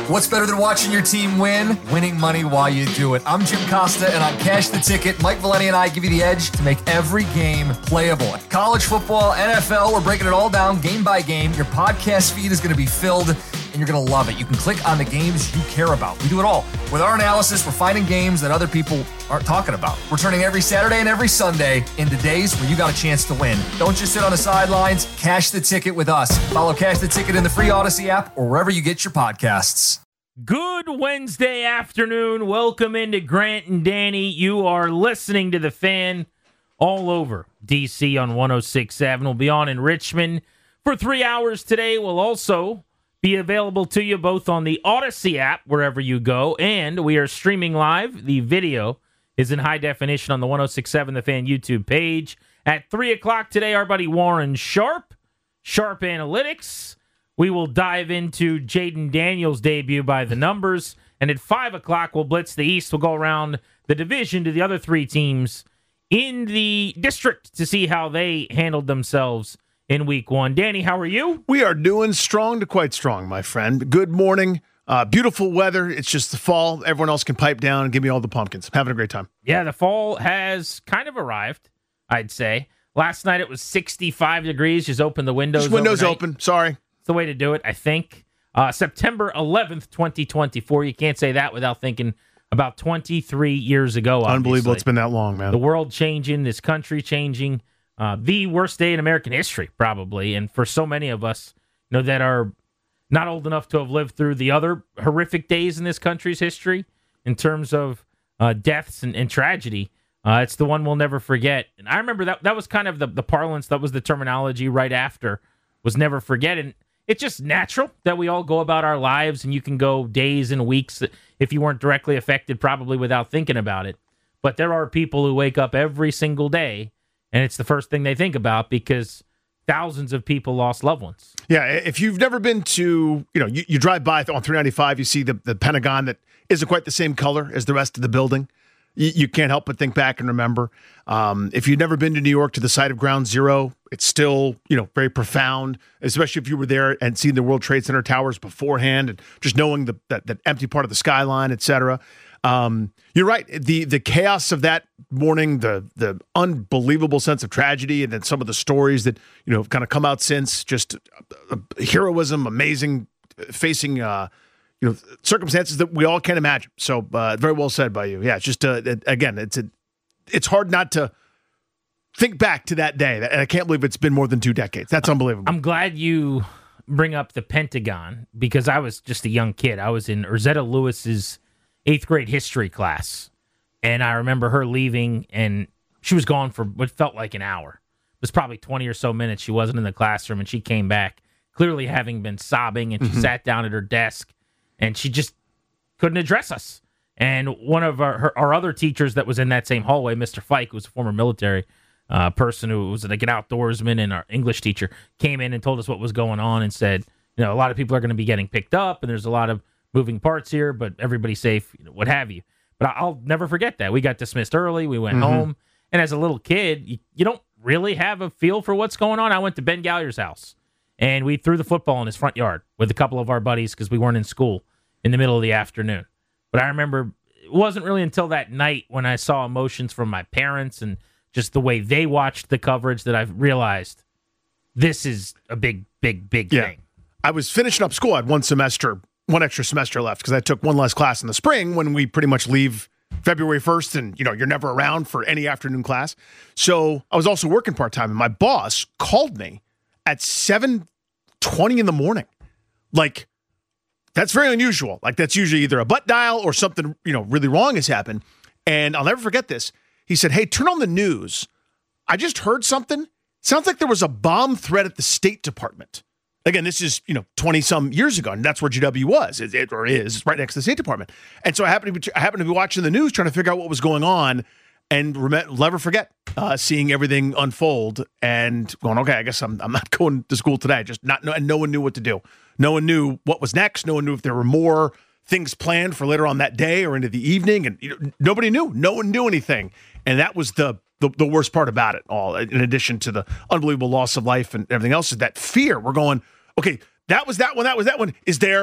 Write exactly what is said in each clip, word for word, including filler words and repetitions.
What's better than watching your team win? Winning money while you do it. I'm Jim Costa, and on Cash the Ticket, Mike Valeni and I give you the edge to make every game playable. College football, N F L, we're breaking it all down game by game. Your podcast feed is going to be filled, and you're going to love it. You can click on the games you care about. We do it all. With our analysis, we're finding games that other people aren't talking about. We're turning every Saturday and every Sunday into days where you got a chance to win. Don't just sit on the sidelines. Cash the Ticket with us. Follow Cash the Ticket in the free Odyssey app or wherever you get your podcasts. Good Wednesday afternoon. Welcome into Grant and Danny. You are listening to The Fan all over D C on one oh six point seven. We'll be on in Richmond for three hours today. We'll also be available to you both on the Odyssey app, wherever you go, and we are streaming live. The video is in high definition on the one oh six point seven The Fan YouTube page. At three o'clock today, our buddy Warren Sharp, Sharp Analytics. We will dive into Jaden Daniels' debut by the numbers. And at five o'clock, we'll blitz the East. We'll go around the division to the other three teams in the district to see how they handled themselves in week one. Danny, how are you? We are doing strong to quite strong, my friend. Good morning. Uh, beautiful weather. It's just the fall. Everyone else can pipe down and give me all the pumpkins. Having a great time. Yeah, the fall has kind of arrived, I'd say. Last night it was sixty-five degrees. Just open the windows. Just windows overnight. open. Sorry. The way to do it, I think. Uh, September eleventh, twenty twenty-four. You can't say that without thinking about twenty-three years ago. Obviously. Unbelievable. It's been that long, man. The world changing, this country changing. Uh, the worst day in American history, probably. And for so many of us, you know, that are not old enough to have lived through the other horrific days in this country's history in terms of uh, deaths and, and tragedy, uh, it's the one we'll never forget. And I remember that that was kind of the, the parlance, that was the terminology right after, was never forget. And it's just natural that we all go about our lives, and you can go days and weeks if you weren't directly affected, probably without thinking about it. But there are people who wake up every single day, and it's the first thing they think about because thousands of people lost loved ones. Yeah, if you've never been to, you know, you, you drive by on three ninety-five, you see the, the Pentagon that isn't quite the same color as the rest of the building. You, you can't help but think back and remember. Um, if you've never been to New York, to the site of Ground Zero, it's still, you know, very profound, especially if you were there and seen the World Trade Center towers beforehand and just knowing the that, that empty part of the skyline, et cetera. Um, you're right. The the chaos of that morning, the the unbelievable sense of tragedy, and then some of the stories that, you know, have kind of come out since, just uh, heroism, amazing, facing uh, you know, circumstances that we all can't imagine. So uh, very well said by you. Yeah, it's just uh, it, again, it's a, it's hard not to think back to that day, and I can't believe it's been more than two decades. That's unbelievable. I'm glad you bring up the Pentagon because I was just a young kid. I was in Urzetta Lewis's eighth grade history class, and I remember her leaving, and she was gone for what felt like an hour. It was probably twenty or so minutes. She wasn't in the classroom, and she came back, clearly having been sobbing, and she mm-hmm. sat down at her desk, and she just couldn't address us. And one of our, her, our other teachers that was in that same hallway, Mister Fike, who was a former military uh, person who was like an outdoorsman and our English teacher, came in and told us what was going on and said, you know, a lot of people are going to be getting picked up, and there's a lot of moving parts here, but everybody's safe, you know, what have you. But I'll never forget that. We got dismissed early. We went mm-hmm. home. And as a little kid, you, you don't really have a feel for what's going on. I went to Ben Galyer's house, and we threw the football in his front yard with a couple of our buddies because we weren't in school in the middle of the afternoon. But I remember it wasn't really until that night when I saw emotions from my parents and just the way they watched the coverage that I realized this is a big, big, big yeah. thing. I was finishing up school. I had one semester one extra semester left because I took one less class in the spring when we pretty much leave February first, and, you know, you're never around for any afternoon class. So I was also working part-time, and my boss called me at seven twenty in the morning. Like, that's very unusual. Like, that's usually either a butt dial or something, you know, really wrong has happened. And I'll never forget this. He said, "Hey, turn on the news. I just heard something. Sounds like there was a bomb threat at the State Department." Again, this is, you know, twenty-some years ago, and that's where G W was, it, it, or is, right next to the State Department. And so I happened to be, I happened to be watching the news, trying to figure out what was going on, and rem- never forget uh, seeing everything unfold and going, okay, I guess I'm I'm not going to school today. Just not, and no one knew what to do. No one knew what was next. No one knew if there were more things planned for later on that day or into the evening, and you know, nobody knew. No one knew anything, and that was the. The, the worst part about it all, in addition to the unbelievable loss of life and everything else, is that fear. We're going, okay, that was that one, that was that one. Is there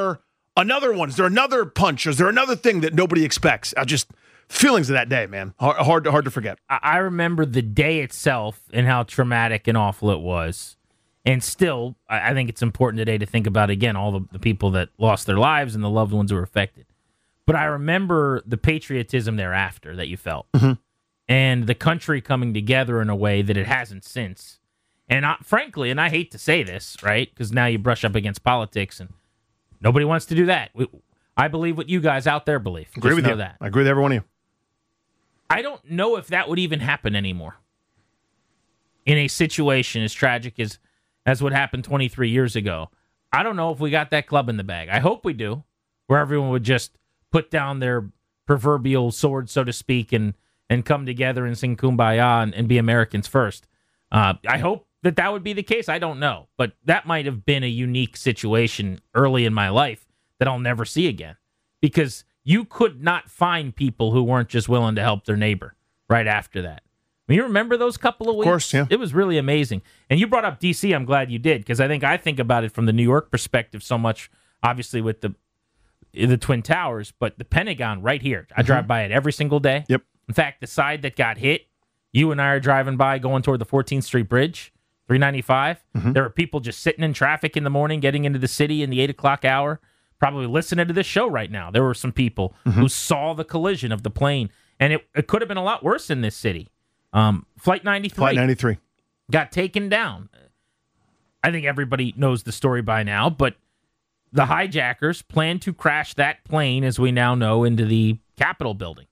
Another one. Is there another punch? Is there another thing that nobody expects? I just feelings of that day, man. Hard, hard, hard to forget. I remember the day itself and how traumatic and awful it was. And still, I think it's important today to think about, again, all the, the people that lost their lives and the loved ones who were affected. But I remember the patriotism thereafter that you felt. Mm-hmm. And the country coming together in a way that it hasn't since. And I, frankly, and I hate to say this, right, because now you brush up against politics, and nobody wants to do that. We, I believe what you guys out there believe. Agree Just with know you. That. I agree with every one of you. I don't know if that would even happen anymore in a situation as tragic as, as what happened twenty-three years ago. I don't know if we got that club in the bag. I hope we do, where everyone would just put down their proverbial sword, so to speak, and and come together and sing Kumbaya and, and be Americans first. Uh, I hope that that would be the case. I don't know. But that might have been a unique situation early in my life that I'll never see again. Because you could not find people who weren't just willing to help their neighbor right after that. I mean, you remember those couple of weeks? Of course, yeah. It was really amazing. And you brought up D C. I'm glad you did, because I think I think about it from the New York perspective so much, obviously with the the Twin Towers, but the Pentagon right here. I mm-hmm. drive by it every single day. Yep. In fact, the side that got hit, you and I are driving by going toward the fourteenth Street Bridge, three ninety-five. Mm-hmm. There were people just sitting in traffic in the morning, getting into the city in the eight o'clock hour, probably listening to this show right now. There were some people mm-hmm. who saw the collision of the plane, and it, it could have been a lot worse in this city. Um, Flight ninety-three. Flight ninety-three. Got taken down. I think everybody knows the story by now, but the hijackers planned to crash that plane, as we now know, into the Capitol building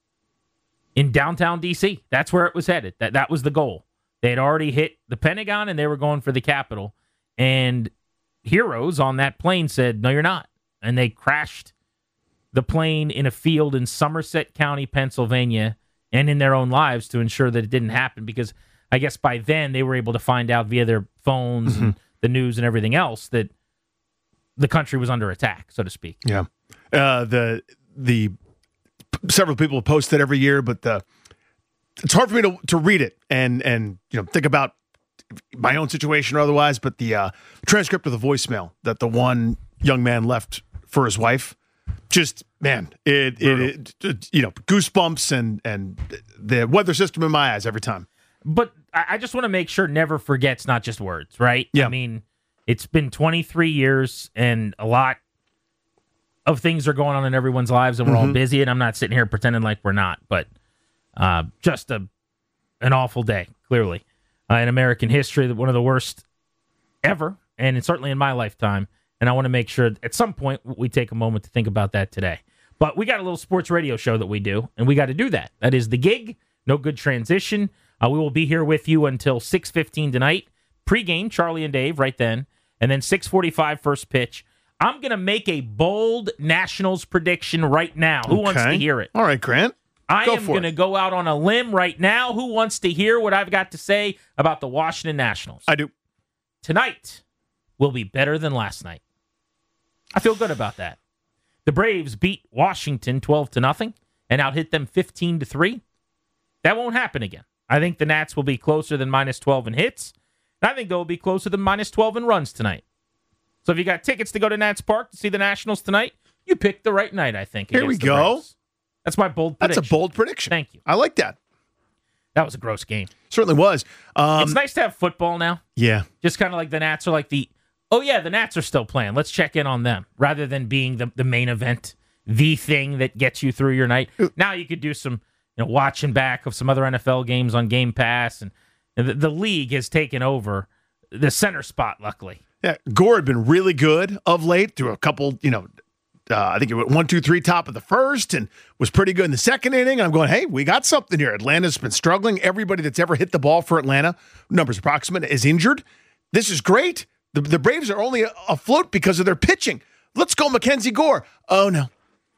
in downtown D C. That's where it was headed. That that was the goal. They had already hit the Pentagon, and they were going for the Capitol. And heroes on that plane said, no, you're not. And they crashed the plane in a field in Somerset County, Pennsylvania, and in their own lives to ensure that it didn't happen, because I guess by then they were able to find out via their phones mm-hmm. and the news and everything else that the country was under attack, so to speak. Yeah. Uh, the the several people post it every year, but the it's hard for me to, to read it and and you know think about my own situation or otherwise. But the uh, transcript of the voicemail that the one young man left for his wife, just man, it it, it, it you know goosebumps and and the weather system in my eyes every time. But I just want to make sure never forgets, not just words, right? Yeah. I mean, it's been twenty-three years, and a lot of things are going on in everyone's lives, and we're mm-hmm. all busy, and I'm not sitting here pretending like we're not, but uh, just a an awful day, clearly, uh, in American history, one of the worst ever, and it's certainly in my lifetime, and I want to make sure at some point we take a moment to think about that today. But we got a little sports radio show that we do, and we got to do that. That is The Gig. No good transition. Uh, we will be here with you until six fifteen tonight. Pre-game, Charlie and Dave right then. And then six forty-five first pitch. I'm going to make a bold Nationals prediction right now. Who okay. wants to hear it? All right, Grant. I go am going to go out on a limb right now. Who wants to hear what I've got to say about the Washington Nationals? I do. Tonight will be better than last night. I feel good about that. The Braves beat Washington twelve to nothing and out-hit them fifteen to three. That won't happen again. I think the Nats will be closer than minus twelve in hits. And I think they'll be closer than minus twelve in runs tonight. So if you got tickets to go to Nats Park to see the Nationals tonight, you picked the right night, I think. Here we go. Braves. That's my bold prediction. That's a bold prediction. Thank you. I like that. That was a gross game. Certainly was. Um, it's nice to have football now. Yeah. Just kind of like the Nats are like the, oh yeah, the Nats are still playing. Let's check in on them. Rather than being the, the main event, the thing that gets you through your night. Now you could do some you know, watching back of some other N F L games on Game Pass. And the, the league has taken over the center spot, luckily. Yeah, Gore had been really good of late through a couple, you know, uh, I think it went one, two, three, top of the first, and was pretty good in the second inning. I'm going, hey, we got something here. Atlanta's been struggling. Everybody that's ever hit the ball for Atlanta, numbers approximate, is injured. This is great. The, the Braves are only afloat because of their pitching. Let's go, Mackenzie Gore. Oh, no.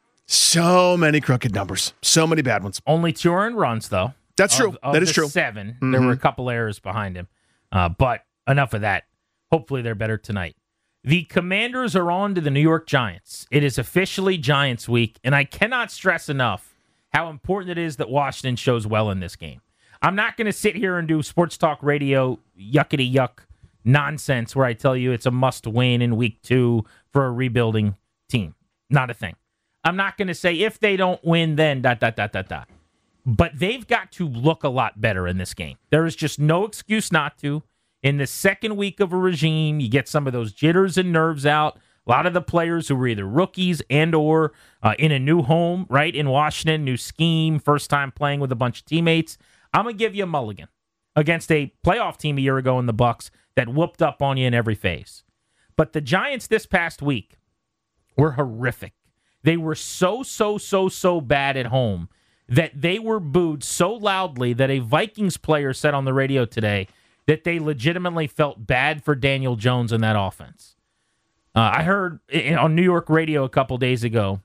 So many crooked numbers. So many bad ones. Only two earned runs, though. That's true. Of, of that is the true. Seven. Mm-hmm. There were a couple errors behind him. Uh, but enough of that. Hopefully they're better tonight. The Commanders are on to the New York Giants. It is officially Giants week, and I cannot stress enough how important it is that Washington shows well in this game. I'm not going to sit here and do sports talk radio yuckity-yuck nonsense where I tell you it's a must-win in week two for a rebuilding team. Not a thing. I'm not going to say if they don't win, then dot, dot, dot, dot, dot. But they've got to look a lot better in this game. There is just no excuse not to. In the second week of a regime, you get some of those jitters and nerves out. A lot of the players who were either rookies and or uh, in a new home, right, in Washington, new scheme, first time playing with a bunch of teammates. I'm going to give you a mulligan against a playoff team a year ago in the Bucs that whooped up on you in every phase. But the Giants this past week were horrific. They were so, so, so, so bad at home that they were booed so loudly that a Vikings player said on the radio today that they legitimately felt bad for Daniel Jones in that offense. Uh, I heard on New York radio a couple days ago,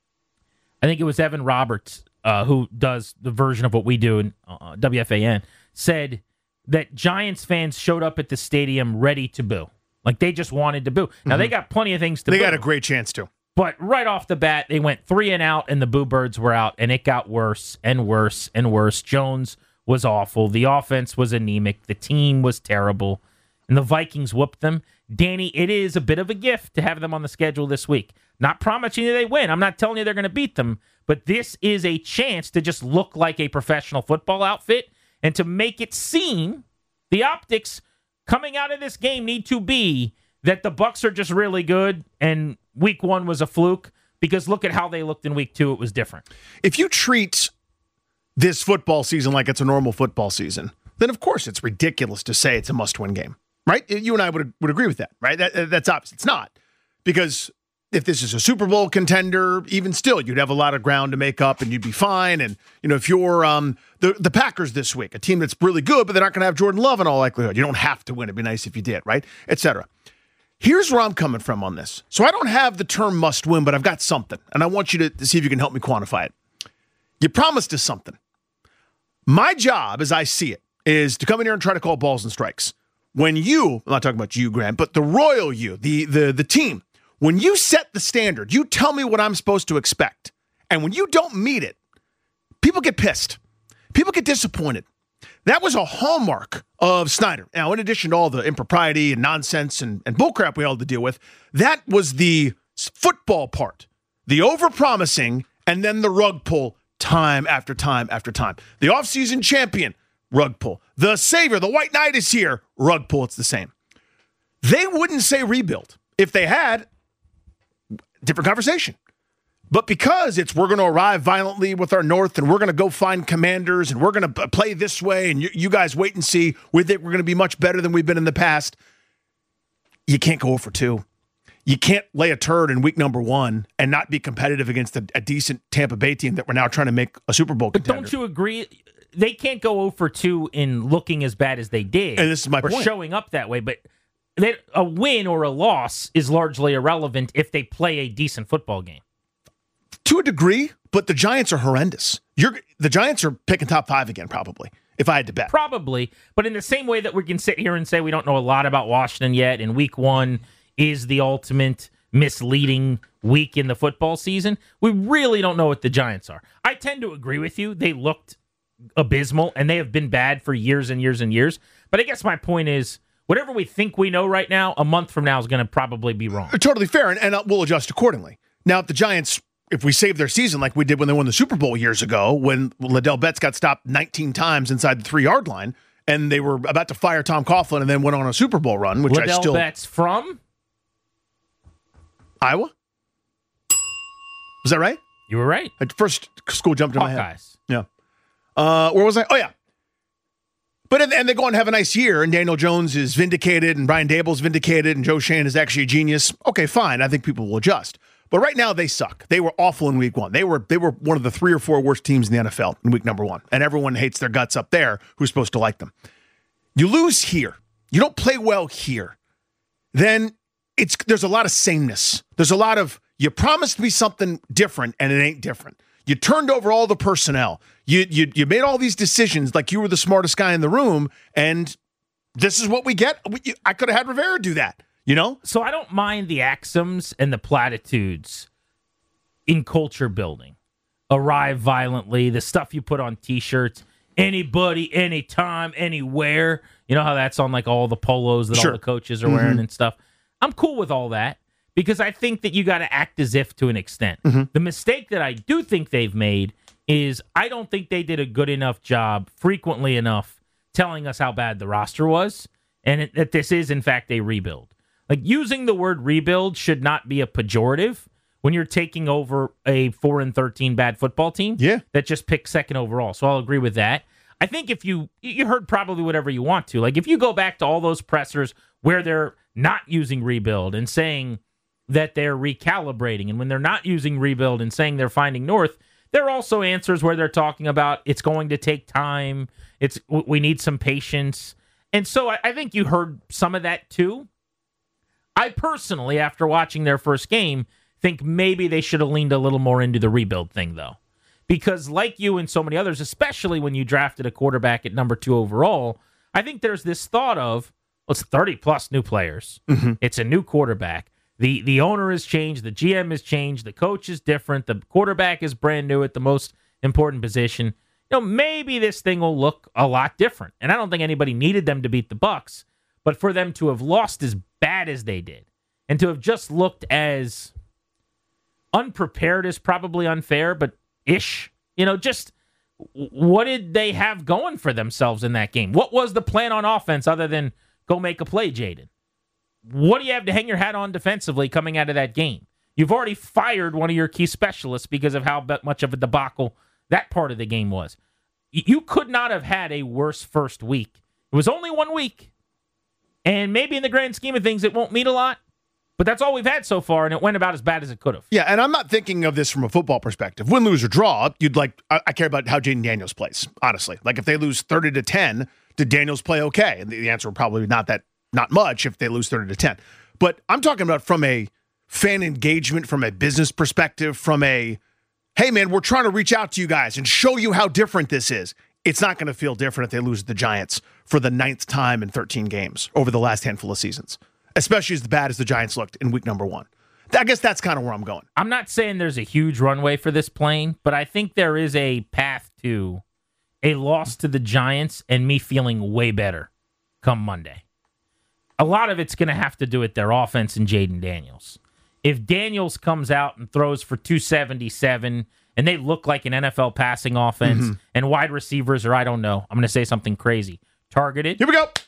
I think it was Evan Roberts, uh, who does the version of what we do in uh, W F A N, said that Giants fans showed up at the stadium ready to boo. Like, they just wanted to boo. Now, mm-hmm. they got plenty of things to they boo. They got a great chance to. But right off the bat, they went three and out, and the Boo Birds were out, and it got worse and worse and worse. Jones was awful. The offense was anemic. The team was terrible. And the Vikings whooped them. Danny, it is a bit of a gift to have them on the schedule this week. Not promising you they win. I'm not telling you they're going to beat them. But this is a chance to just look like a professional football outfit and to make it seem the optics coming out of this game need to be that the Bucs are just really good and week one was a fluke, because look at how they looked in week two. It was different. If you treat this football season like it's a normal football season, then of course it's ridiculous to say it's a must-win game, right? You and I would would agree with that, right? That, that's obvious. It's not, because if this is a Super Bowl contender, even still, you'd have a lot of ground to make up and you'd be fine. And, you know, if you're um, the, the Packers this week, a team that's really good, but they're not going to have Jordan Love in all likelihood. You don't have to win. It'd be nice if you did, right? Et cetera. Here's where I'm coming from on this. So I don't have the term must win, but I've got something. And I want you to, to see if you can help me quantify it. You promised us something. My job, as I see it, is to come in here and try to call balls and strikes. When you, I'm not talking about you, Grant, but the royal you, the the the team, when you set the standard, you tell me what I'm supposed to expect. And when you don't meet it, people get pissed. People get disappointed. That was a hallmark of Snyder. Now, in addition to all the impropriety and nonsense and, and bullcrap we all had to deal with, that was the football part. The overpromising and then the rug pull time after time after time. The offseason champion, rug pull. The savior, the white knight is here, rug pull. It's the same. They wouldn't say rebuild. If they had, different conversation. But because it's we're going to arrive violently with our North and we're going to go find commanders and we're going to play this way and you, you guys wait and see, we think we're going to be much better than we've been in the past, you can't go for two. You can't lay a turd in week number one and not be competitive against a, a decent Tampa Bay team that we're now trying to make a Super Bowl contender. But don't you agree? They can't go zero for two in looking as bad as they did. And this is my or point. Showing up that way. But that a win or a loss is largely irrelevant if they play a decent football game. To a degree, but the Giants are horrendous. You're the Giants are picking top five again, probably, if I had to bet. Probably, but in the same way that we can sit here and say we don't know a lot about Washington yet, and week one is the ultimate misleading week in the football season, we really don't know what the Giants are. I tend to agree with you. They looked abysmal, and they have been bad for years and years and years. But I guess my point is, whatever we think we know right now, a month from now is going to probably be wrong. Totally fair, and, and we'll adjust accordingly. Now, if the Giants... If we save their season like we did when they won the Super Bowl years ago, when Liddell Betts got stopped nineteen times inside the three-yard line, and they were about to fire Tom Coughlin and then went on a Super Bowl run, which Liddell I still... Betts from? Iowa? Was that right? You were right. At first, school jumped in my head. Hawkeyes. Yeah. Uh, where was I? Oh, yeah. But and, and they go on and have a nice year, and Daniel Jones is vindicated, and Brian Dable's vindicated, and Joe Shane is actually a genius. Okay, fine. I think people will adjust. But right now, they suck. They were awful in week one. They were they were one of the three or four worst teams in the N F L in week number one. And everyone hates their guts up there who's supposed to like them. You lose here. You don't play well here. Then it's there's a lot of sameness. There's a lot of, you promised me something different, and it ain't different. You turned over all the personnel. You you you made all these decisions like you were the smartest guy in the room, and this is what we get. We, I could have had Rivera do that. You know? So I don't mind the axioms and the platitudes in culture building. Arrive violently, the stuff you put on T-shirts, anybody, anytime, anywhere. You know how that's on like all the polos that sure. all the coaches are mm-hmm. wearing and stuff? I'm cool with all that. because I think that you got to act as if to an extent. Mm-hmm. The mistake that I do think they've made is I don't think they did a good enough job frequently enough telling us how bad the roster was and it, that this is, in fact, a rebuild. Like, using the word rebuild should not be a pejorative when you're taking over a four and thirteen bad football team yeah. that just picked second overall. So I'll agree with that. I think if you you heard probably whatever you want to. Like, if you go back to all those pressers where they're not using rebuild and saying that they're recalibrating, and when they're not using rebuild and saying they're finding north, there are also answers where they're talking about it's going to take time. It's we need some patience. And so I, I think you heard some of that too. I personally, after watching their first game, think maybe they should have leaned a little more into the rebuild thing, though. Because like you and so many others, especially when you drafted a quarterback at number two overall, I think there's this thought of, well, it's thirty-plus new players. Mm-hmm. It's a new quarterback. The the owner has changed. The G M has changed. The coach is different. The quarterback is brand new at the most important position. You know, maybe this thing will look a lot different. And I don't think anybody needed them to beat the Bucs, but for them to have lost as bad as they did and to have just looked as unprepared is probably unfair, but ish. You know, just what did they have going for themselves in that game? What was the plan on offense other than go make a play, Jaden? What do you have to hang your hat on defensively coming out of that game? You've already fired one of your key specialists because of how much of a debacle that part of the game was. You could not have had a worse first week. It was only one week. And maybe in the grand scheme of things, it won't mean a lot. But that's all we've had so far, and it went about as bad as it could have. Yeah, and I'm not thinking of this from a football perspective. Win, lose, or draw, you'd like. I, I care about how Jaden Daniels plays, honestly. Like, if they lose thirty to ten, did Daniels play okay? And the, the answer would probably not that not much if they lose thirty to ten. But I'm talking about from a fan engagement, from a business perspective, from a, hey, man, we're trying to reach out to you guys and show you how different this is. It's not going to feel different if they lose the Giants for the ninth time in thirteen games over the last handful of seasons, especially as bad as the Giants looked in week number one. I guess that's kind of where I'm going. I'm not saying there's a huge runway for this plane, but I think there is a path to a loss to the Giants and me feeling way better come Monday. A lot of it's going to have to do with their offense and Jaden Daniels. If Daniels comes out and throws for two seventy-seven and they look like an N F L passing offense mm-hmm. and wide receivers are, I don't know, I'm going to say something crazy, targeted. Here we go.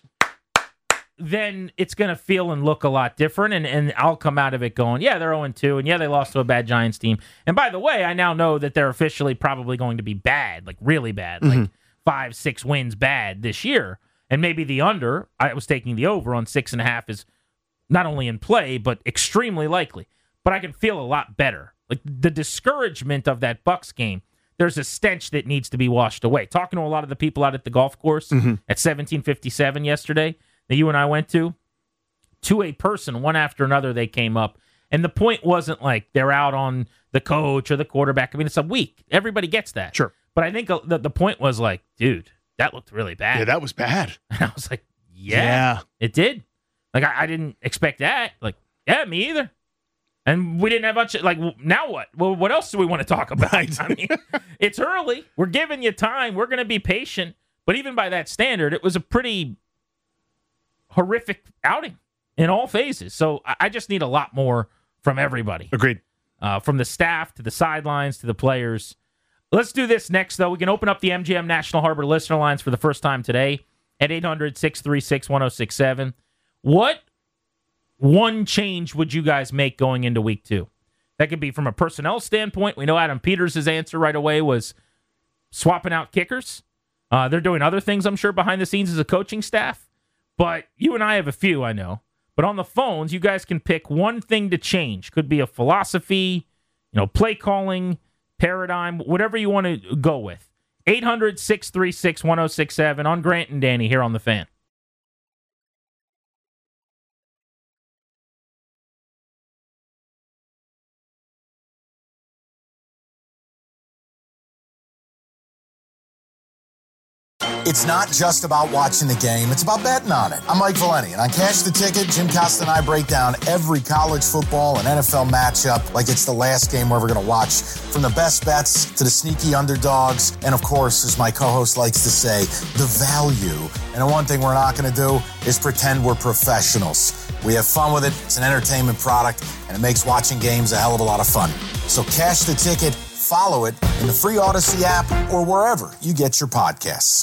Then it's going to feel and look a lot different, and, and I'll come out of it going, yeah, they're oh and two, and yeah, they lost to a bad Giants team. And by the way, I now know that they're officially probably going to be bad, like really bad, mm-hmm. like five, six wins bad this year. And maybe the under, I was taking the over on six and a half, is not only in play, but extremely likely. But I can feel a lot better. Like the discouragement of that Bucs game, there's a stench that needs to be washed away. Talking to a lot of the people out at the golf course mm-hmm. at seventeen fifty-seven yesterday, that you and I went to, to a person, one after another, they came up. And the point wasn't like they're out on the coach or the quarterback. I mean, it's a week. Everybody gets that. Sure. But I think the, the point was like, dude, that looked really bad. Yeah, that was bad. And I was like, yeah, yeah. it did. Like, I, I didn't expect that. Like, yeah, me either. And we didn't have much, like, now what? Well, what else do we want to talk about? Right. I mean, it's early. We're giving you time. We're going to be patient. But even by that standard, it was a pretty horrific outing in all phases. So I just need a lot more from everybody. Agreed. Uh, from the staff to the sidelines to the players. Let's do this next, though. We can open up the M G M National Harbor listener lines for the first time today at eight hundred, six three six, one oh six seven. What one change would you guys make going into week two? That could be from a personnel standpoint. We know Adam Peters' answer right away was swapping out kickers. Uh, they're doing other things, I'm sure, behind the scenes as a coaching staff. But you and I have a few, I know. But on the phones, you guys can pick one thing to change. Could be a philosophy, you know, play calling, paradigm, whatever you want to go with. eight hundred, six three six, one oh six seven on Grant and Danny here on The Fan. It's not just about watching the game. It's about betting on it. I'm Mike Valeni, and on Cash the Ticket, Jim Costa and I break down every college football and N F L matchup like it's the last game we're ever going to watch. From the best bets to the sneaky underdogs, and of course, as my co-host likes to say, the value. And the one thing we're not going to do is pretend we're professionals. We have fun with it. It's an entertainment product, and it makes watching games a hell of a lot of fun. So cash the ticket, follow it in the free Odyssey app or wherever you get your podcasts.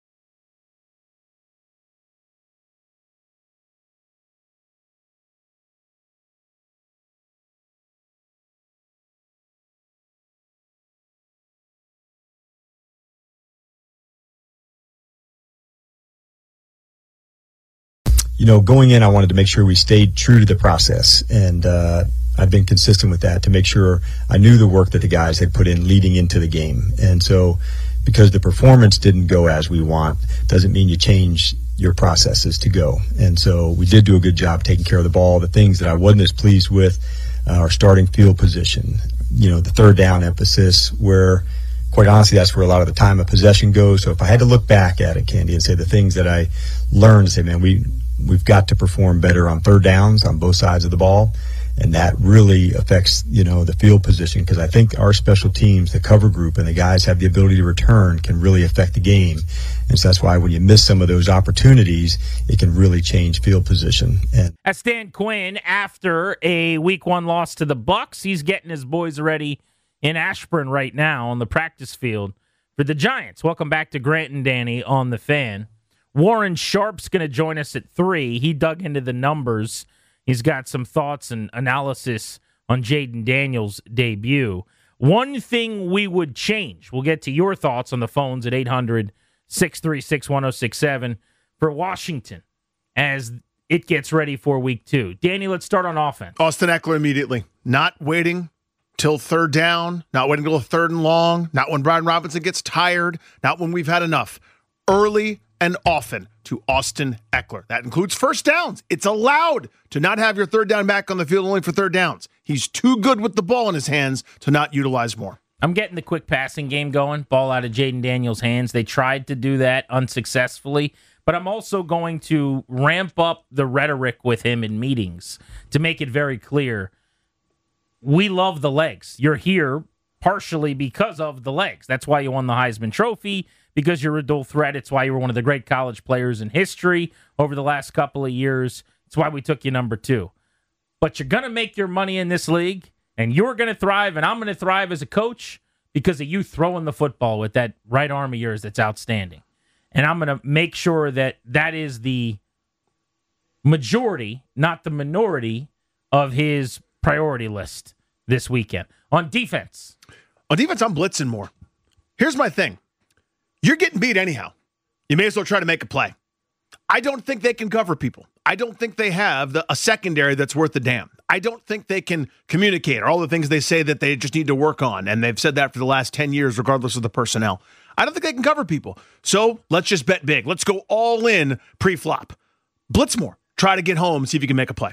You know, going in, I wanted to make sure we stayed true to the process, and uh, I've been consistent with that to make sure I knew the work that the guys had put in leading into the game. And so because the performance didn't go as we want, doesn't mean you change your processes to go. And so we did do a good job taking care of the ball. The things that I wasn't as pleased with, uh, our starting field position, you know, the third down emphasis, where quite honestly, that's where a lot of the time of possession goes. So if I had to look back at it, Candy, and say the things that I learned, say, man, we, we've got to perform better on third downs on both sides of the ball. And that really affects, you know, the field position, because I think our special teams, the cover group, and the guys have the ability to return can really affect the game. And so that's why when you miss some of those opportunities, it can really change field position. And that's Dan Quinn after a week one loss to the Bucs. He's getting his boys ready in Ashburn right now on the practice field for the Giants. Welcome back to Grant and Danny on The Fan. Warren Sharp's going to join us at three. He dug into the numbers. He's got some thoughts and analysis on Jayden Daniels' debut. One thing we would change, we'll get to your thoughts on the phones at eight hundred, six three six, one oh six seven for Washington as it gets ready for week two. Danny, let's start on offense. Austin Eckler immediately. Not waiting till third down, not waiting till third and long, not when Brian Robinson gets tired, not when we've had enough. Early and often to Austin Eckler. That includes first downs. It's allowed to not have your third down back on the field only for third downs. He's too good with the ball in his hands to not utilize more. I'm getting the quick passing game going, ball out of Jayden Daniels' hands. They tried to do that unsuccessfully, but I'm also going to ramp up the rhetoric with him in meetings to make it very clear. We love the legs. You're here partially because of the legs. That's why you won the Heisman Trophy, because you're a dual threat. It's why you were one of the great college players in history over the last couple of years. It's why we took you number two. But you're going to make your money in this league, and you're going to thrive, and I'm going to thrive as a coach because of you throwing the football with that right arm of yours that's outstanding. And I'm going to make sure that that is the majority, not the minority, of his priority list this weekend. On defense. On defense, I'm blitzing more. Here's my thing. You're getting beat anyhow. You may as well try to make a play. I don't think they can cover people. I don't think they have the, a secondary that's worth a damn. I don't think they can communicate, or all the things they say that they just need to work on, and they've said that for the last ten years, regardless of the personnel. I don't think they can cover people. So let's just bet big. Let's go all in pre-flop. Blitz more. Try to get home, see if you can make a play.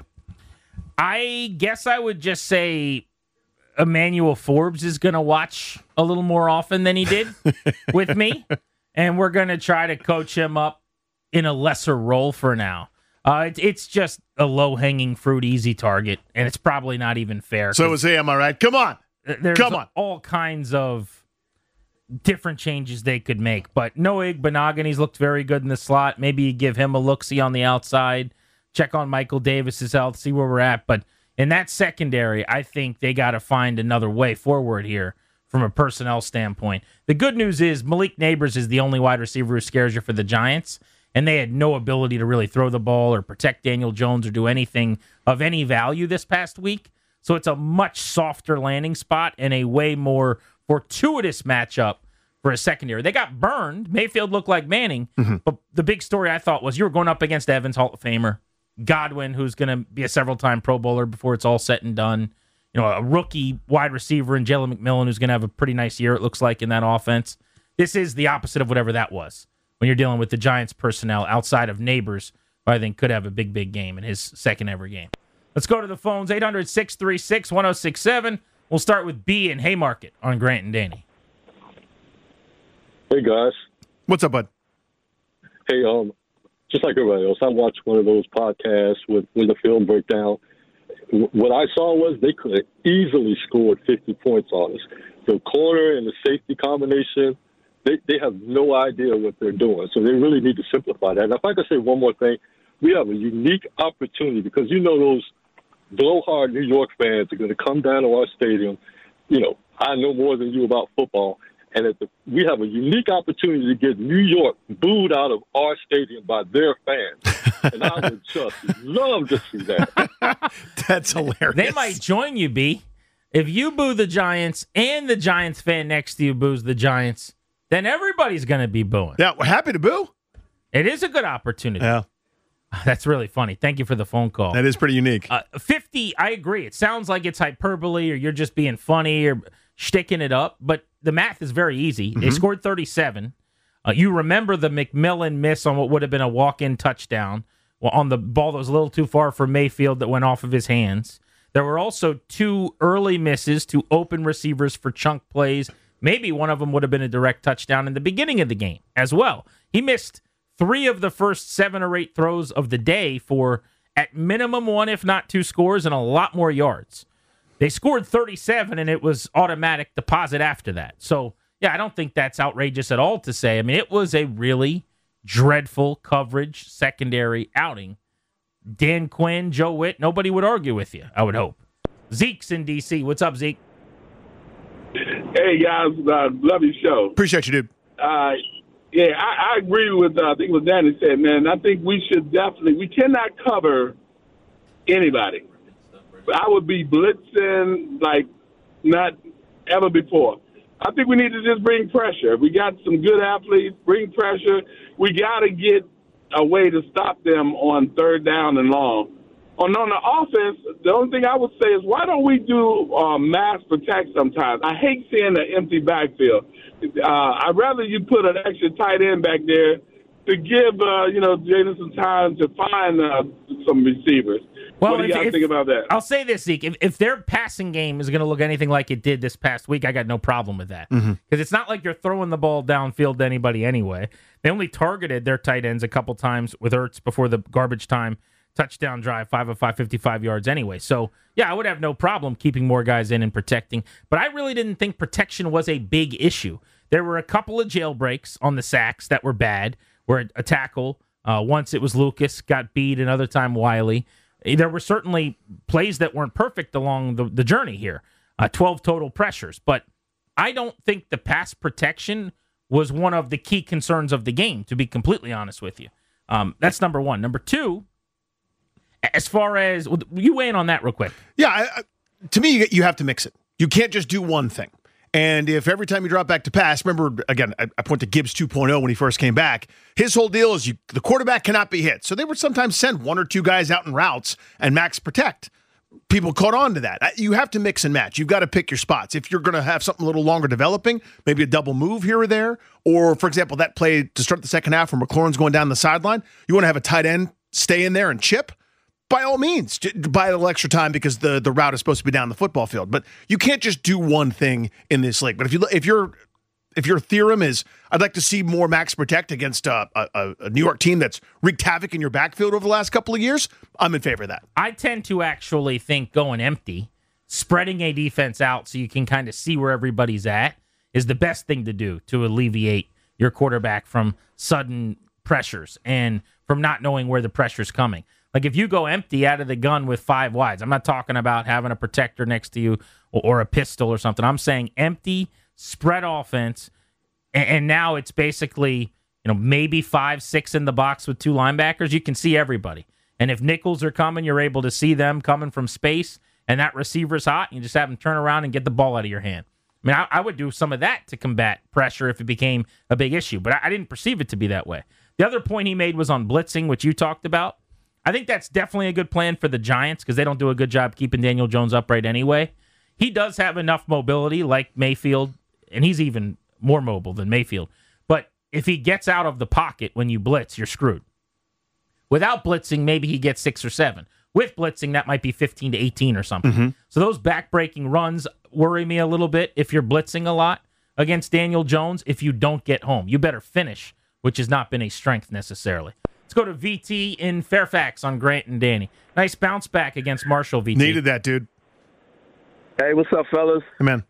I guess I would just say Emmanuel Forbes is going to watch a little more often than he did with me, and we're going to try to coach him up in a lesser role for now. Uh, it, it's just a low-hanging fruit, easy target, and it's probably not even fair. So is he, am I right? Come on. There's Come on. all kinds of different changes they could make, but Noah Igbinogheni's looked very good in the slot. Maybe you give him a look-see on the outside, check on Michael Davis's health, see where we're at, but in that secondary, I think they got to find another way forward here from a personnel standpoint. The good news is Malik Neighbors is the only wide receiver who scares you for the Giants, and they had no ability to really throw the ball or protect Daniel Jones or do anything of any value this past week. So it's a much softer landing spot and a way more fortuitous matchup for a secondary. They got burned. Mayfield looked like Manning, mm-hmm. but the big story I thought was you were going up against Evans, Hall of Famer, Godwin, who's going to be a several-time Pro Bowler before it's all said and done. You know, a rookie wide receiver in Jalen McMillan, who's going to have a pretty nice year, it looks like, in that offense. This is the opposite of whatever that was when you're dealing with the Giants personnel outside of Neighbors, who I think could have a big, big game in his second ever game. Let's go to the phones, eight hundred, six three six, one oh six seven. We'll start with B in Haymarket on Grant and Danny. Hey, guys. What's up, bud? Hey, um, just like everybody else, I watched one of those podcasts with when the film broke down. What I saw was they could have easily scored fifty points on us. The corner and the safety combination, they, they have no idea what they're doing. So they really need to simplify that. And if I could say one more thing, we have a unique opportunity because you know those blowhard New York fans are going to come down to our stadium. You know, I know more than you about football. And at the, we have a unique opportunity to get New York booed out of our stadium by their fans. And I would just love to see that. That's hilarious. They might join you, B. If you boo the Giants and the Giants fan next to you boos the Giants, then everybody's going to be booing. Yeah, we're happy to boo. It is a good opportunity. Yeah. That's really funny. Thank you for the phone call. That is pretty unique. Uh, fifty, I agree. It sounds like it's hyperbole or you're just being funny or shticking it up, but the math is very easy. Mm-hmm. They scored thirty-seven. Uh, you remember the McMillan miss on what would have been a walk-in touchdown well, on the ball that was a little too far for Mayfield that went off of his hands. There were also two early misses to open receivers for chunk plays. Maybe one of them would have been a direct touchdown in the beginning of the game as well. He missed three of the first seven or eight throws of the day for at minimum one, if not two scores, and a lot more yards. They scored thirty-seven, and it was automatic deposit after that. So, yeah, I don't think that's outrageous at all to say. I mean, it was a really dreadful coverage secondary outing. Dan Quinn, Joe Witt, nobody would argue with you, I would hope. Zeke's in D C. What's up, Zeke? Hey, guys. Uh, love your show. Appreciate you, dude. Uh, yeah, I, I agree with, uh, I think what Danny said, man. I think we should definitely, we cannot cover anybody. I would be blitzing like not ever before. I think we need to just bring pressure. We got some good athletes, bring pressure. We got to get a way to stop them on third down and long. On, on the offense, the only thing I would say is why don't we do uh, mass protect sometimes? I hate seeing an empty backfield. Uh, I'd rather you put an extra tight end back there to give, uh, you know, Jaden some time to find uh, some receivers. Well, what do you if, guys if, think about that? I'll say this, Zeke. If, if their passing game is going to look anything like it did this past week, I got no problem with that. Because mm-hmm. it's not like you're throwing the ball downfield to anybody anyway. They only targeted their tight ends a couple times with Ertz before the garbage time touchdown drive, five of five, fifty-five yards anyway. So, yeah, I would have no problem keeping more guys in and protecting. But I really didn't think protection was a big issue. There were a couple of jailbreaks on the sacks that were bad, where a tackle, uh, once it was Lucas, got beat, another time Wiley. There were certainly plays that weren't perfect along the, the journey here, uh, twelve total pressures. But I don't think the pass protection was one of the key concerns of the game, to be completely honest with you. Um, that's number one. Number two, as far as – you weigh in on that real quick. Yeah, I, I, to me, you have to mix it. You can't just do one thing. And if every time you drop back to pass, remember, again, I, I point to Gibbs two point oh when he first came back, his whole deal is you, the quarterback cannot be hit. So they would sometimes send one or two guys out in routes and max protect. People caught on to that. You have to mix and match. You've got to pick your spots. If you're going to have something a little longer developing, maybe a double move here or there, or, for example, that play to start the second half when McLaurin's going down the sideline, you want to have a tight end stay in there and chip, by all means, buy a little extra time because the, the route is supposed to be down the football field. But you can't just do one thing in this league. But if you if you're if your theorem is, I'd like to see more max protect against a, a, a New York team that's wreaked havoc in your backfield over the last couple of years, I'm in favor of that. I tend to actually think going empty, spreading a defense out so you can kind of see where everybody's at is the best thing to do to alleviate your quarterback from sudden pressures and from not knowing where the pressure's coming. Like if you go empty out of the gun with five wides, I'm not talking about having a protector next to you or, or a pistol or something. I'm saying empty, spread offense, and, and now it's basically, you know, maybe five, six in the box with two linebackers. You can see everybody. And if nickels are coming, you're able to see them coming from space, and that receiver's hot, you just have them turn around and get the ball out of your hand. I mean, I, I would do some of that to combat pressure if it became a big issue, but I, I didn't perceive it to be that way. The other point he made was on blitzing, which you talked about. I think that's definitely a good plan for the Giants because they don't do a good job keeping Daniel Jones upright anyway. He does have enough mobility like Mayfield, and he's even more mobile than Mayfield. But if he gets out of the pocket when you blitz, you're screwed. Without blitzing, maybe he gets six or seven. With blitzing, that might be fifteen to eighteen or something. Mm-hmm. So those back-breaking runs worry me a little bit if you're blitzing a lot against Daniel Jones if you don't get home. You better finish, which has not been a strength necessarily. Let's go to V T in Fairfax on Grant and Danny. Nice bounce back against Marshall, V T. Needed that, dude. Hey, what's up, fellas? Hey, man.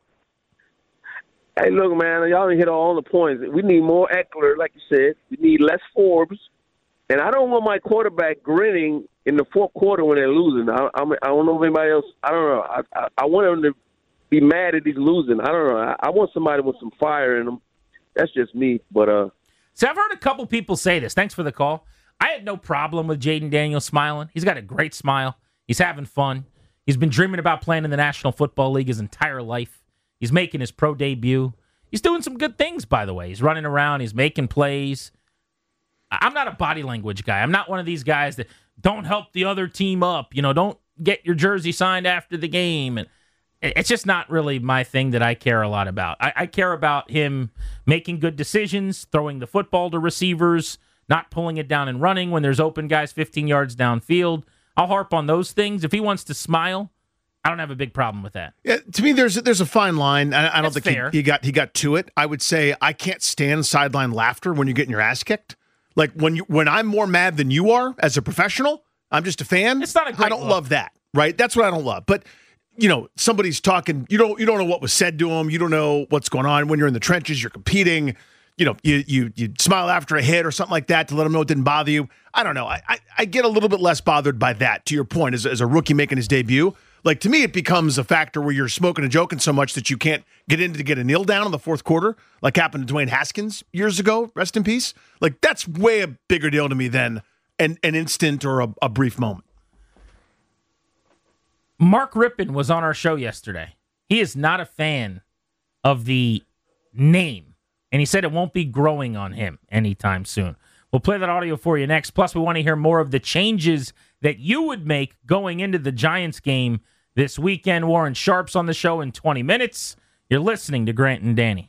Hey, look, man, y'all done hit all the points. We need more Eckler, like you said. We need less Forbes. And I don't want my quarterback grinning in the fourth quarter when they're losing. I, I, I don't know if anybody else. I don't know. I, I, I want him to be mad that he's losing. I don't know. I, I want somebody with some fire in them. That's just me. But uh, so I've heard a couple people say this. Thanks for the call. I had no problem with Jayden Daniels smiling. He's got a great smile. He's having fun. He's been dreaming about playing in the National Football League his entire life. He's making his pro debut. He's doing some good things, by the way. He's running around. He's making plays. I'm not a body language guy. I'm not one of these guys that don't help the other team up. You know, don't get your jersey signed after the game. And it's just not really my thing that I care a lot about. I, I care about him making good decisions, throwing the football to receivers, not pulling it down and running when there's open guys fifteen yards downfield. I'll harp on those things. If he wants to smile, I don't have a big problem with that. Yeah, to me, there's there's a fine line. I, I don't That's think fair. he, he got he got to it. I would say I can't stand sideline laughter when you're getting your ass kicked. Like when you when I'm more mad than you are as a professional, I'm just a fan. It's not a great I don't look. love that, right? That's what I don't love. But you know, somebody's talking. You don't you don't know what was said to them. You don't know what's going on when you're in the trenches. You're competing. You know, you you you smile after a hit or something like that to let them know it didn't bother you. I don't know. I I, I get a little bit less bothered by that. To your point, as as a rookie making his debut. Like, to me, it becomes a factor where you're smoking and joking so much that you can't get into to get a kneel down in the fourth quarter, like happened to Dwayne Haskins years ago, rest in peace. Like, that's way a bigger deal to me than an, an instant or a, a brief moment. Mark Rippon was on our show yesterday. He is not a fan of the name, and he said it won't be growing on him anytime soon. We'll play that audio for you next. Plus, we want to hear more of the changes that you would make going into the Giants game this weekend. Warren Sharp's on the show in twenty minutes. You're listening to Grant and Danny.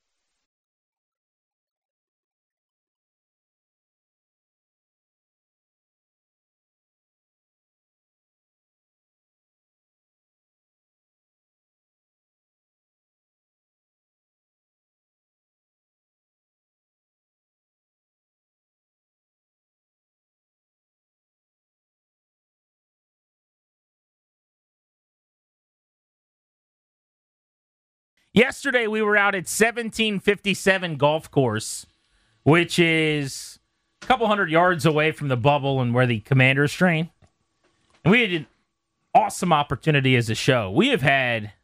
Yesterday, we were out at seventeen fifty-seven Golf Course, which is a couple hundred yards away from the bubble and where the Commanders train. And we had an awesome opportunity as a show. We have had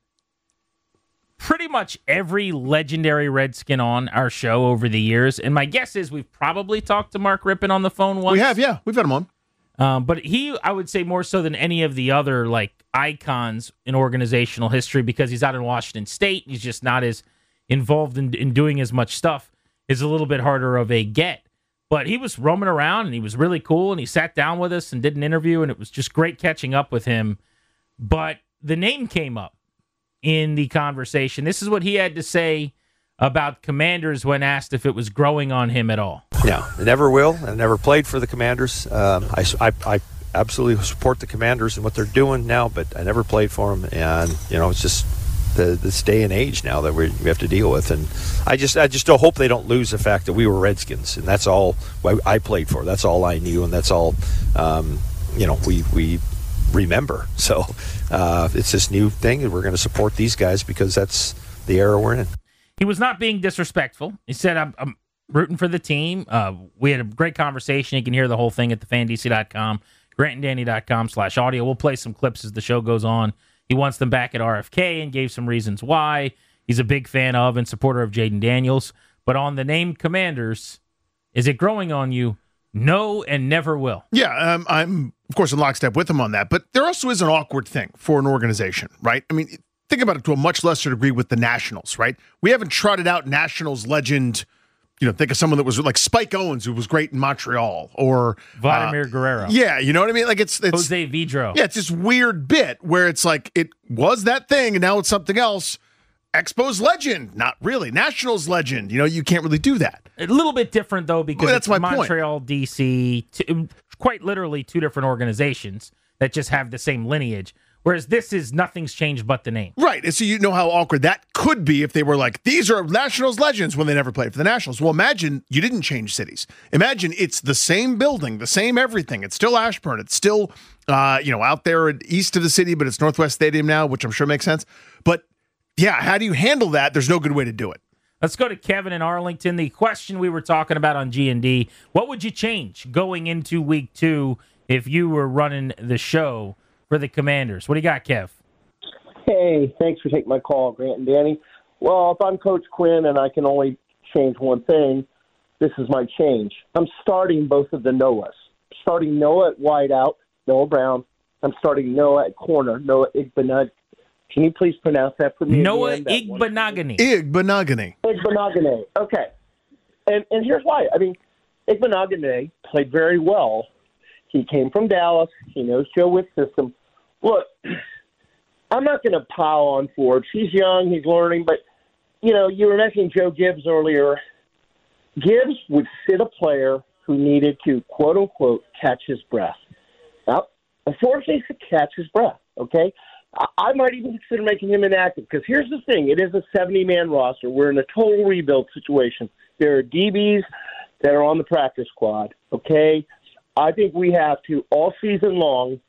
pretty much every legendary Redskin on our show over the years. And my guess is we've probably talked to Mark Rippon on the phone once. We have, yeah. We've had him on. Um, but he, I would say more so than any of the other like icons in organizational history, because he's out in Washington State. He's just not as involved in, in doing as much stuff. Is a little bit harder of a get. But he was roaming around, and he was really cool, and he sat down with us and did an interview, and it was just great catching up with him. But the name came up in the conversation. This is what he had to say about Commanders when asked if it was growing on him at all. No, it never will. I never played for the Commanders. Um, I, I, I absolutely support the Commanders and what they're doing now, but I never played for them. And, you know, it's just the, this day and age now that we we have to deal with. And I just I just don't hope they don't lose the fact that we were Redskins, and that's all I played for. That's all I knew, and that's all, um, you know, we, we remember. So uh, it's this new thing, and we're going to support these guys because that's the era we're in. He was not being disrespectful. He said, I'm, I'm rooting for the team. Uh, we had a great conversation. You can hear the whole thing at the fan d c dot com, grant and danny dot com slash audio. We'll play some clips as the show goes on. He wants them back at R F K and gave some reasons why. He's a big fan of and supporter of Jayden Daniels. But on the name Commanders, is it growing on you? No, and never will. Yeah, um, I'm, of course, in lockstep with him on that. But there also is an awkward thing for an organization, right? I mean, think about it to a much lesser degree with the Nationals, right? We haven't trotted out Nationals legend. You know, think of someone that was like Spike Owens, who was great in Montreal, or Vladimir uh, Guerrero. Yeah, you know what I mean? Like it's, it's Jose Vidro. Yeah, it's this weird bit where it's like it was that thing, and now it's something else. Expos legend, not really. Nationals legend. You know, you can't really do that. A little bit different though, because well, that's it's my Montreal, point. D C, two, quite literally two different organizations that just have the same lineage. Whereas this is nothing's changed but the name. Right. And so you know how awkward that could be if they were like, these are Nationals legends when they never played for the Nationals. Well, imagine you didn't change cities. Imagine it's the same building, the same everything. It's still Ashburn. It's still, uh, you know, out there east of the city, but it's Northwest Stadium now, which I'm sure makes sense. But yeah, how do you handle that? There's no good way to do it. Let's go to Kevin in Arlington. The question we were talking about on G and D, what would you change going into week two if you were running the show for the Commanders? What do you got, Kev? Hey, thanks for taking my call, Grant and Danny. Well, if I'm Coach Quinn and I can only change one thing, this is my change. I'm starting both of the Noahs. Starting Noah at wideout, Noah Brown. I'm starting Noah at corner, Noah Igbinoghene. Can you please pronounce that for me? Noah Igbinoghene. Igbinoghene. Igbinoghene. Okay. And and here's why. I mean, Igbinoghene played very well. He came from Dallas. He knows Joe Witt's system. Look, I'm not going to pile on Forbes. He's young. He's learning. But, you know, you were mentioning Joe Gibbs earlier. Gibbs would sit a player who needed to, quote, unquote, catch his breath. Now, unfortunately, he could catch his breath, okay? I might even consider making him inactive because here's the thing. It is a seventy-man roster. We're in a total rebuild situation. There are D Bs that are on the practice squad, okay? I think we have to, all season long,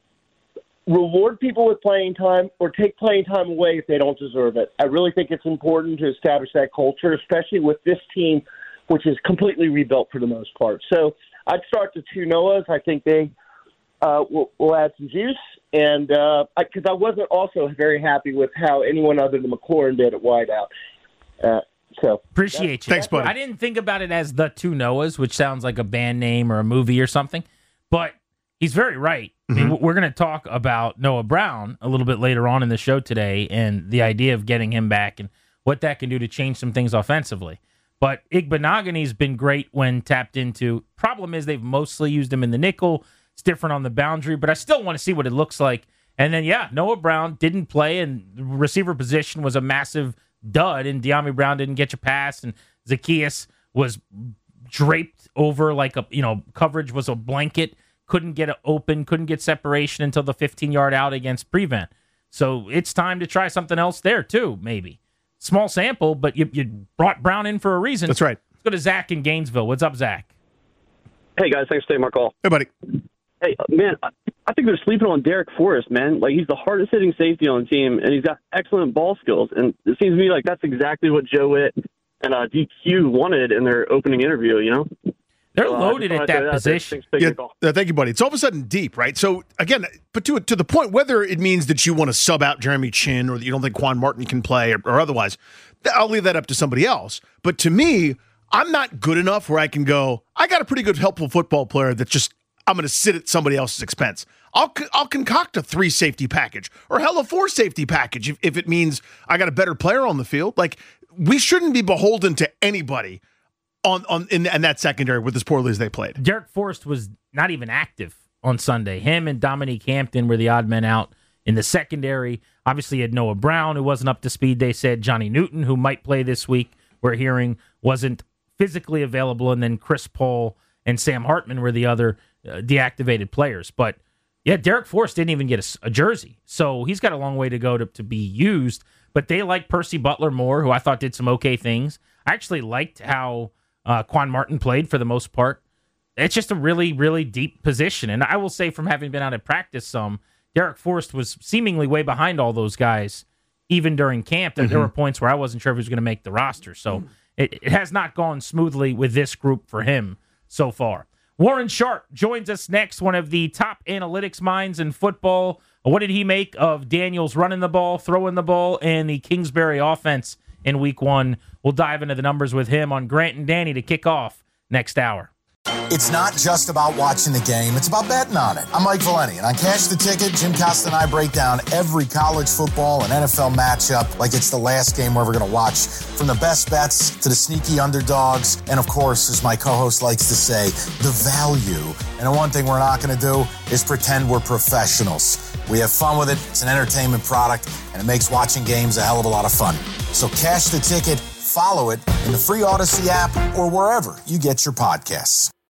reward people with playing time or take playing time away if they don't deserve it. I really think it's important to establish that culture, especially with this team, which is completely rebuilt for the most part. So I'd start the two Noahs. I think they uh, will, will add some juice. And because uh, I, I wasn't also very happy with how anyone other than McLaurin did at wideout. Uh, so Appreciate you. Thanks, buddy. I didn't think about it as the two Noahs, which sounds like a band name or a movie or something. But he's very right. Mm-hmm. I mean, we're going to talk about Noah Brown a little bit later on in the show today and the idea of getting him back and what that can do to change some things offensively. But Igbinoghene's been great when tapped into. Problem is they've mostly used him in the nickel. It's different on the boundary, but I still want to see what it looks like. And then, yeah, Noah Brown didn't play, and the receiver position was a massive dud, and De'Ami Brown didn't get you pass, and Zacchaeus was draped over like a, you know, coverage was a blanket, couldn't get it open, couldn't get separation until the fifteen-yard out against Prevent. So it's time to try something else there, too, maybe. Small sample, but you, you brought Brown in for a reason. That's right. Let's go to Zach in Gainesville. What's up, Zach? Hey, guys. Thanks for taking my call. Hey, buddy. Hey, man, I think they're sleeping on Derek Forrest, man. Like, he's the hardest-hitting safety on the team, and he's got excellent ball skills. And it seems to me like that's exactly what Joe Witt and uh, D Q wanted in their opening interview, you know? They're so, loaded uh, at that position. Yeah, uh, thank you, buddy. It's all of a sudden deep, right? So, again, but to to the point, whether it means that you want to sub out Jeremy Chin or that you don't think Quan Martin can play or, or otherwise, I'll leave that up to somebody else. But to me, I'm not good enough where I can go, I got a pretty good, helpful football player that's just, I'm going to sit at somebody else's expense. I'll I'll concoct a three safety package or hell a four safety package if, if it means I got a better player on the field. Like, we shouldn't be beholden to anybody on on in, in that secondary with as poorly as they played. Derek Forrest was not even active on Sunday. Him and Dominique Hampton were the odd men out in the secondary. Obviously, you had Noah Brown, who wasn't up to speed. They said Johnny Newton, who might play this week, we're hearing wasn't physically available. And then Chris Paul and Sam Hartman were the other uh, deactivated players. But, yeah, Derek Forrest didn't even get a, a jersey. So he's got a long way to go to, to be used. But they like Percy Butler more, who I thought did some okay things. I actually liked how uh, Quan Martin played for the most part. It's just a really, really deep position. And I will say, from having been out at practice some, Derek Forrest was seemingly way behind all those guys, even during camp. There, mm-hmm. there were points where I wasn't sure if he was going to make the roster. So it, it has not gone smoothly with this group for him so far. Warren Sharp joins us next, one of the top analytics minds in football. What did he make of Daniels running the ball, throwing the ball, and the Kingsbury offense in week one? We'll dive into the numbers with him on Grant and Danny to kick off next hour. It's not just about watching the game, it's about betting on it. I'm Mike Valeni, and on Cash the Ticket, Jim Costa and I break down every college football and N F L matchup like it's the last game we're going to watch. From the best bets to the sneaky underdogs, and of course, as my co-host likes to say, the value. And the one thing we're not going to do is pretend we're professionals. We have fun with it, it's an entertainment product, and it makes watching games a hell of a lot of fun. So Cash the Ticket, follow it in the free Odyssey app or wherever you get your podcasts.